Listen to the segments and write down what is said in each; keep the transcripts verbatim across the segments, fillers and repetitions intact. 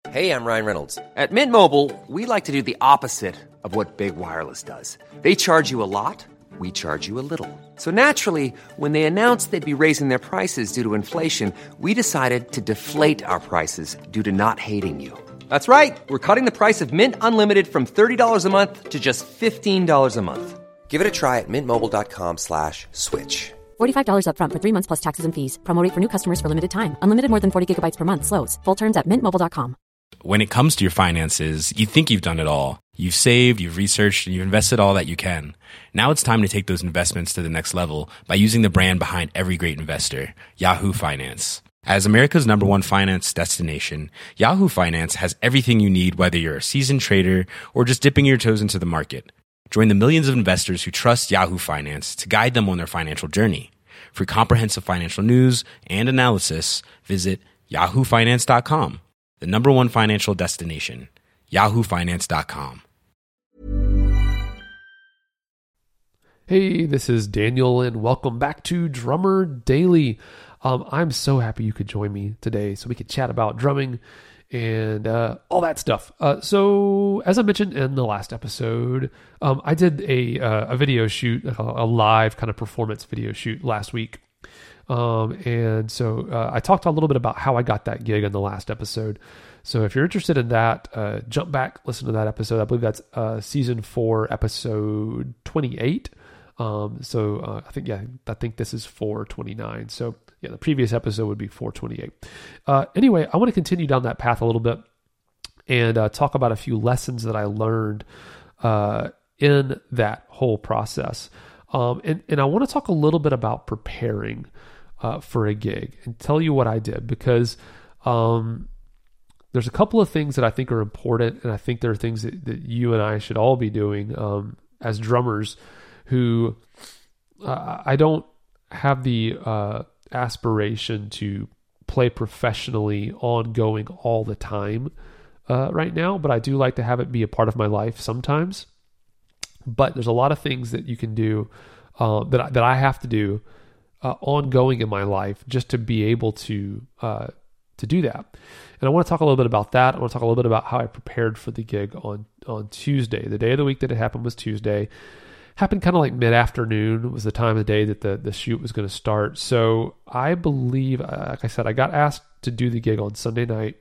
Hey, I'm Ryan Reynolds. At Mint Mobile, we like to do the opposite of what Big Wireless does. They charge you a lot, we charge you a little. So naturally, when they announced they'd be raising their prices due to inflation, we decided to deflate our prices due to not hating you. That's right. We're cutting the price of Mint Unlimited from thirty dollars a month to just fifteen dollars a month. Give it a try at mintmobile.com slash switch. forty-five dollars up front for three months plus taxes and fees. Promo rate for new customers for limited time. Unlimited more than forty gigabytes per month slows. Full terms at mint mobile dot com. When it comes to your finances, you think you've done it all. You've saved, you've researched, and you've invested all that you can. Now it's time to take those investments to the next level by using the brand behind every great investor, Yahoo Finance. As America's number one finance destination, Yahoo Finance has everything you need, whether you're a seasoned trader or just dipping your toes into the market. Join the millions of investors who trust Yahoo Finance to guide them on their financial journey. For comprehensive financial news and analysis, visit yahoo finance dot com. The number one financial destination, yahoo finance dot com. Hey, this is Daniel, and welcome back to Drummer Daily. Um, I'm so happy you could join me today so we could chat about drumming and uh, all that stuff. Uh, so, as I mentioned in the last episode, um, I did a uh, a video shoot, a, a live kind of performance video shoot last week. Um, and so uh, I talked a little bit about how I got that gig in the last episode. So if you're interested in that, uh, jump back, listen to that episode. I believe that's uh, season four, episode twenty-eight. Um, so uh, I think, yeah, I think this is four twenty-nine. So yeah, the previous episode would be four twenty-eight. Uh, anyway, I want to continue down that path a little bit and uh, talk about a few lessons that I learned uh, in that whole process. Um, and, and I want to talk a little bit about preparing uh, for a gig and tell you what I did, because um, there's a couple of things that I think are important, and I think there are things that, that you and I should all be doing um, as drummers who uh, I don't have the uh, aspiration to play professionally ongoing all the time uh, right now, but I do like to have it be a part of my life sometimes. But there's a lot of things that you can do uh, that, I, that I have to do uh, ongoing in my life just to be able to uh, to do that. And I want to talk a little bit about that. I want to talk a little bit about how I prepared for the gig on, on Tuesday. The day of the week that it happened was Tuesday. Happened kind of like mid-afternoon was the time of the day that the, the shoot was going to start. So I believe, like I said, I got asked to do the gig on Sunday night.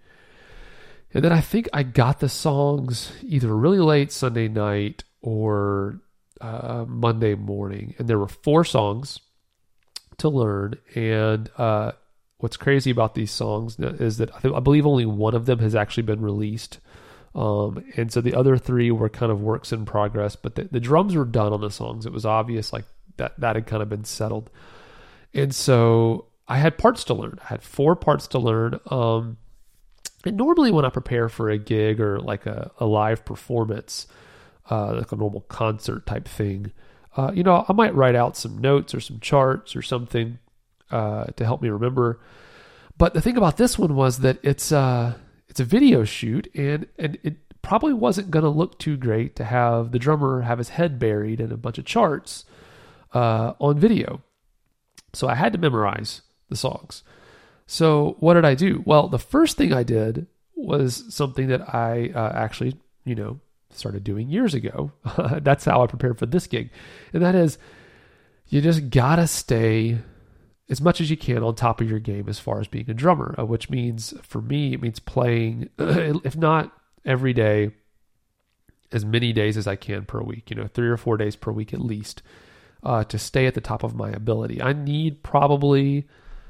And then I think I got the songs either really late Sunday night or uh, Monday morning. And there were four songs to learn. And uh, what's crazy about these songs is that I, th- I believe only one of them has actually been released. Um, and so the other three were kind of works in progress, but the, the drums were done on the songs. It was obvious like that, that had kind of been settled. And so I had parts to learn. I had four parts to learn. Um, and normally when I prepare for a gig or like a, a live performance, uh, like a normal concert type thing, uh, you know, I might write out some notes or some charts or something, uh, to help me remember. But the thing about this one was that it's, uh, It's a video shoot, and, and it probably wasn't going to look too great to have the drummer have his head buried in a bunch of charts uh, on video. So I had to memorize the songs. So what did I do? Well, the first thing I did was something that I uh, actually, you know, started doing years ago. That's how I prepared for this gig. And that is, you just got to stay as much as you can on top of your game as far as being a drummer, uh, which means, for me, it means playing, if not every day, as many days as I can per week, you know, three or four days per week at least, uh, to stay at the top of my ability. I need probably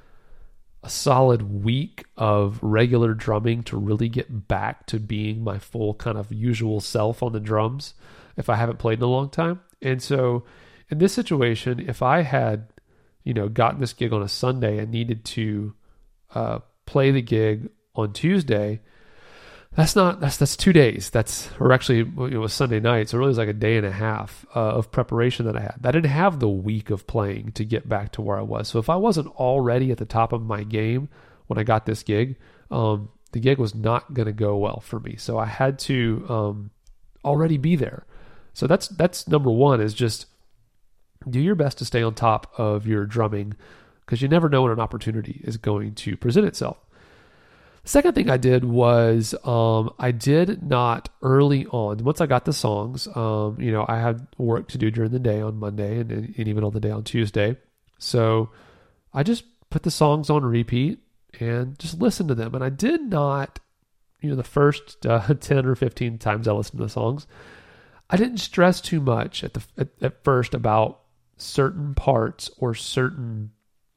a solid week of regular drumming to really get back to being my full kind of usual self on the drums if I haven't played in a long time. And so in this situation, if I had you know, gotten this gig on a Sunday and needed to uh, play the gig on Tuesday, that's not, that's, that's two days. That's, or actually, you know, it was Sunday night. So it really was like a day and a half uh, of preparation that I had. I didn't have the week of playing to get back to where I was. So if I wasn't already at the top of my game when I got this gig, um, the gig was not going to go well for me. So I had to um, already be there. So that's, that's number one, is just do your best to stay on top of your drumming, because you never know when an opportunity is going to present itself. Second thing I did was um, I did not early on, once I got the songs, um, you know, I had work to do during the day on Monday and, and even on the day on Tuesday. So I just put the songs on repeat and just listened to them. And I did not, you know, the first uh, ten or fifteen times I listened to the songs, I didn't stress too much at the at, at first about certain parts or certain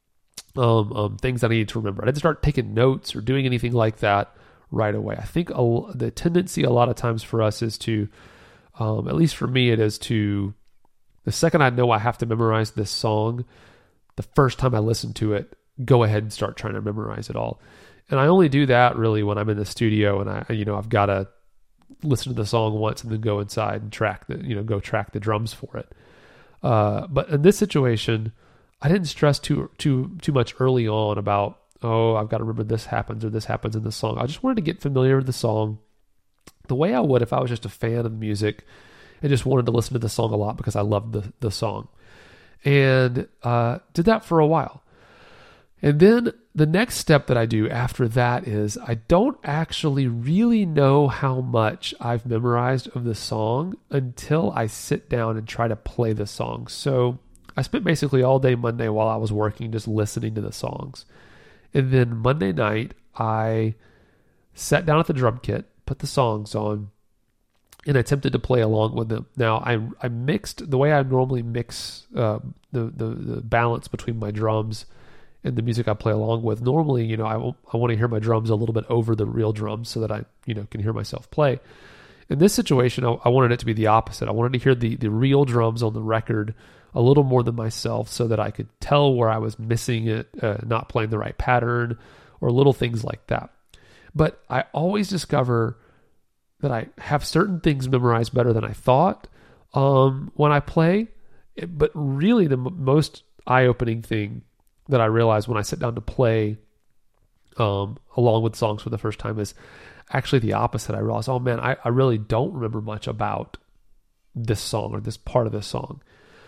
um, um, things that I needed to remember. I didn't start taking notes or doing anything like that right away. I think a, the tendency a lot of times for us is to, um, at least for me, it is to, the second I know I have to memorize this song, the first time I listen to it, go ahead and start trying to memorize it all. And I only do that really when I'm in the studio and I, you know, I've got to listen to the song once and then go inside and track the, you know, go track the drums for it. Uh, but in this situation, I didn't stress too too too much early on about, oh, I've got to remember this happens or this happens in the song. I just wanted to get familiar with the song the way I would if I was just a fan of the music and just wanted to listen to the song a lot because I loved the, the song. And uh, did that for a while. And then the next step that I do after that is I don't actually really know how much I've memorized of the song until I sit down and try to play the song. So I spent basically all day Monday while I was working just listening to the songs. And then Monday night, I sat down at the drum kit, put the songs on, and attempted to play along with them. Now, I I mixed, the way I normally mix uh, the, the, the balance between my drums and the music I play along with. Normally, you know, I, I want to hear my drums a little bit over the real drums so that I, you know, can hear myself play. In this situation, I, I wanted it to be the opposite. I wanted to hear the, the real drums on the record a little more than myself so that I could tell where I was missing it, uh, not playing the right pattern, or little things like that. But I always discover that I have certain things memorized better than I thought um, when I play. But really the m- most eye-opening thing that I realize when I sit down to play um, along with songs for the first time is actually the opposite. I realize, oh man, I, I really don't remember much about this song or this part of this song.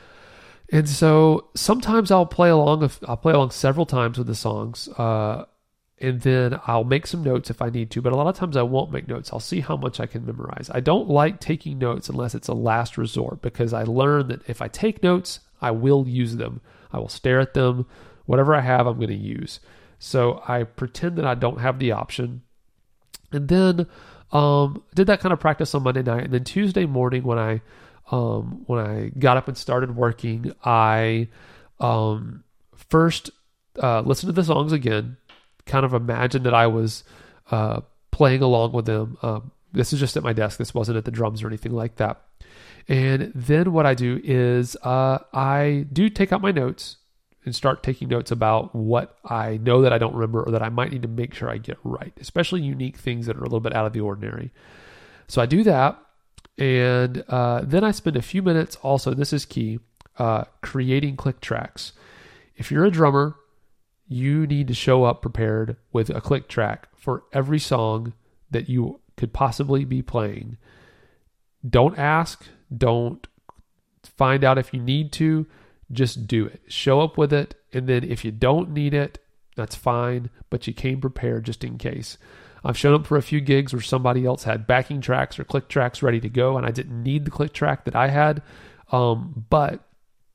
And so sometimes I'll play along, I'll play along several times with the songs, uh, and then I'll make some notes if I need to, but a lot of times I won't make notes. I'll see how much I can memorize. I don't like taking notes unless it's a last resort, because I learned that if I take notes, I will use them. I will stare at them. Whatever I have, I'm going to use. So I pretend that I don't have the option. And then um, did that kind of practice on Monday night. And then Tuesday morning when I um, when I got up and started working, I um, first uh, listened to the songs again, kind of imagined that I was uh, playing along with them. Um, this is just at my desk. This wasn't at the drums or anything like that. And then what I do is uh, I do take out my notes and start taking notes about what I know that I don't remember or that I might need to make sure I get right, especially unique things that are a little bit out of the ordinary. So I do that, and uh, then I spend a few minutes also, this is key, uh, creating click tracks. If you're a drummer, you need to show up prepared with a click track for every song that you could possibly be playing. Don't ask, don't find out if you need to. Just do it. Show up with it. And then if you don't need it, that's fine, but you came prepared just in case. I've shown up for a few gigs where somebody else had backing tracks or click tracks ready to go, and I didn't need the click track that I had. Um, but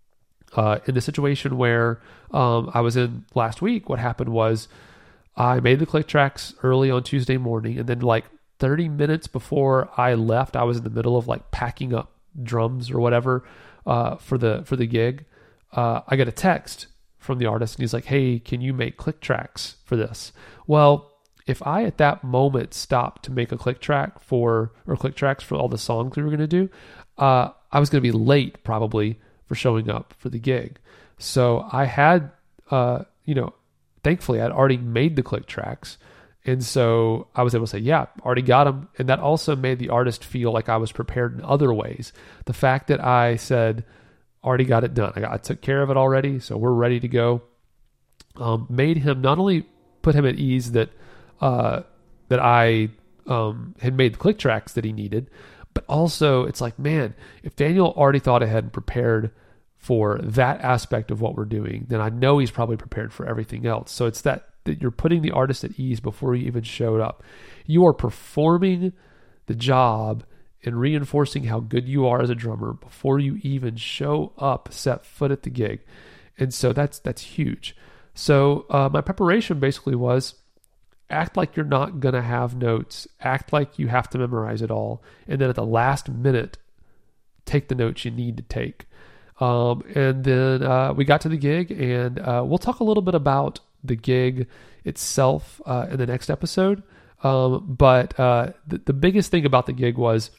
uh, in the situation where um, I was in last week, what happened was I made the click tracks early on Tuesday morning, and then like thirty minutes before I left, I was in the middle of like packing up drums or whatever uh, for the for the gig. Uh, I got a text from the artist, and he's like, hey, can you make click tracks for this? Well, if I at that moment stopped to make a click track for, or click tracks for all the songs we were going to do, uh, I was going to be late probably for showing up for the gig. So I had, uh, you know, thankfully I'd already made the click tracks. And so I was able to say, yeah, already got them. And that also made the artist feel like I was prepared in other ways. The fact that I said, already got it done, I, got, I took care of it already, so we're ready to go, um, made him, not only put him at ease that uh, that I um, had made the click tracks that he needed, but also it's like, man, if Daniel already thought ahead and prepared for that aspect of what we're doing, then I know he's probably prepared for everything else. So it's that that you're putting the artist at ease before you even showed up. You are performing the job and reinforcing how good you are as a drummer before you even show up, set foot at the gig. And so that's that's huge. So uh, my preparation basically was act like you're not going to have notes, act like you have to memorize it all, and then at the last minute, take the notes you need to take. Um, and then uh, we got to the gig, and uh, we'll talk a little bit about the gig itself uh, in the next episode. Um, but uh, the, the biggest thing about the gig was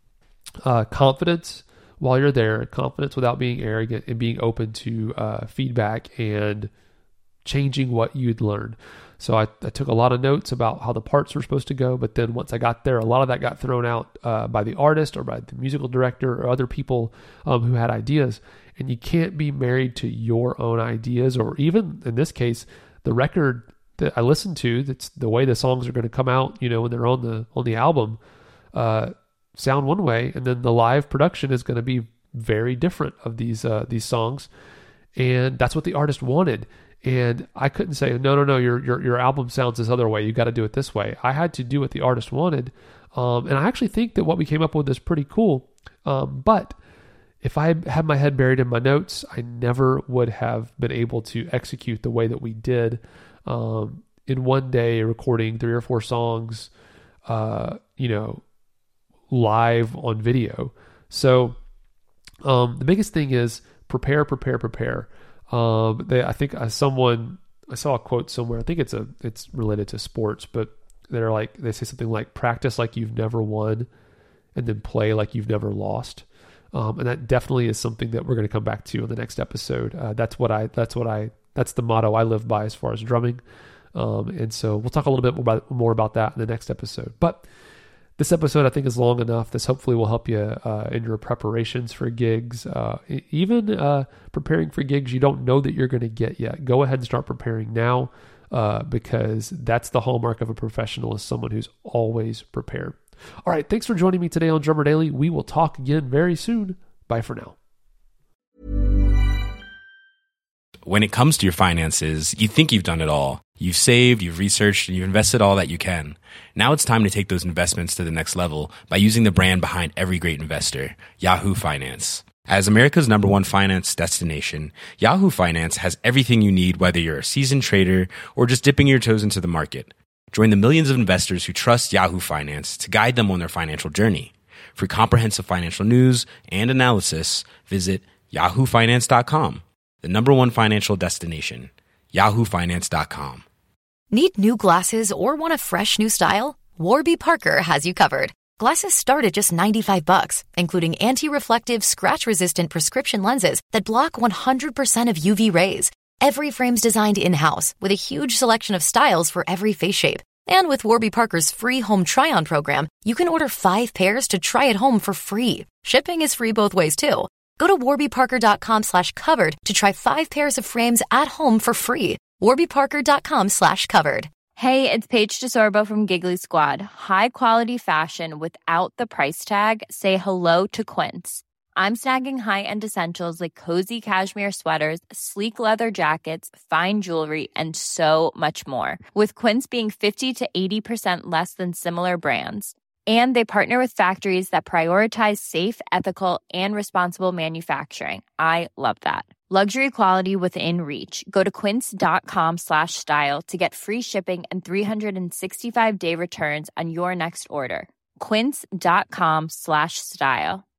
uh, confidence while you're there, confidence without being arrogant, and being open to uh, feedback and changing what you'd learned. So I, I took a lot of notes about how the parts were supposed to go, but then once I got there, a lot of that got thrown out uh, by the artist or by the musical director or other people um, who had ideas. And you can't be married to your own ideas, or even in this case, the record that I listened to, that's the way the songs are going to come out, you know, when they're on the on the album, uh, sound one way, and then the live production is going to be very different of these uh, these songs, and that's what the artist wanted. And I couldn't say, no, no, no, your your your album sounds this other way. You got to do it this way. I had to do what the artist wanted. Um, and I actually think that what we came up with is pretty cool. Um, but if I had my head buried in my notes, I never would have been able to execute the way that we did um, in one day, recording three or four songs, uh, you know, live on video. So um, the biggest thing is prepare, prepare, prepare. Um, they, I think uh, someone, I saw a quote somewhere, I think it's a, it's related to sports, but they're like, they say something like practice like you've never won and then play like you've never lost. Um, and that definitely is something that we're going to come back to in the next episode. Uh, that's what I, that's what I, that's the motto I live by as far as drumming. Um, and so we'll talk a little bit more about, more about that in the next episode, but this episode, I think, is long enough. This hopefully will help you uh, in your preparations for gigs, uh, even uh, preparing for gigs you don't know that you're going to get yet. Go ahead and start preparing now uh, because that's the hallmark of a professional, is someone who's always prepared. All right, thanks for joining me today on Drummer Daily. We will talk again very soon. Bye for now. When it comes to your finances, you think you've done it all. You've saved, you've researched, and you've invested all that you can. Now it's time to take those investments to the next level by using the brand behind every great investor, Yahoo Finance. As America's number one finance destination, Yahoo Finance has everything you need, whether you're a seasoned trader or just dipping your toes into the market. Join the millions of investors who trust Yahoo Finance to guide them on their financial journey. For comprehensive financial news and analysis, visit yahoo finance dot com, the number one financial destination, yahoo finance dot com. Need new glasses or want a fresh new style? Warby Parker has you covered. Glasses start at just ninety-five bucks, including anti-reflective, scratch-resistant prescription lenses that block one hundred percent of U V rays. Every frame's designed in-house with a huge selection of styles for every face shape. And with Warby Parker's free home try-on program, you can order five pairs to try at home for free. Shipping is free both ways, too. Go to warbyparker.com slash covered to try five pairs of frames at home for free. warbyparker.com slash covered. Hey, it's Paige DeSorbo from Giggly Squad. High quality fashion without the price tag. Say hello to Quince. I'm snagging high-end essentials like cozy cashmere sweaters, sleek leather jackets, fine jewelry, and so much more. With Quince being fifty to eighty percent less than similar brands. And they partner with factories that prioritize safe, ethical, and responsible manufacturing. I love that. Luxury quality within reach. Go to quince.com slash style to get free shipping and three sixty-five day returns on your next order. Quince.com slash style.